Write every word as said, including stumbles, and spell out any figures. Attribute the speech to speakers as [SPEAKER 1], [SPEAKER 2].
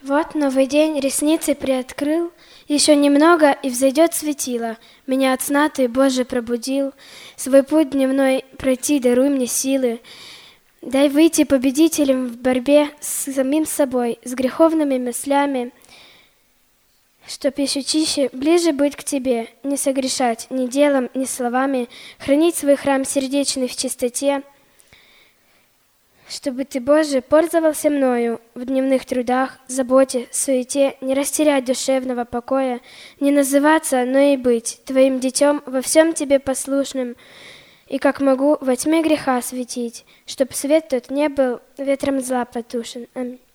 [SPEAKER 1] Вот новый день ресницы приоткрыл, еще немного и взойдет светило. Меня от сна ты, Боже, пробудил, свой путь дневной пройти даруй мне силы. Дай выйти победителем в борьбе с самим собой, с греховными мыслями, чтоб еще чище, ближе быть к тебе, не согрешать ни делом, ни словами, хранить свой храм сердечный в чистоте, чтобы ты, Боже, пользовался мною в дневных трудах, заботе, суете, не растерять душевного покоя, не называться, но и быть твоим детем во всем тебе послушным, и как могу во тьме греха светить, чтоб свет тот не был ветром зла потушен. Аминь.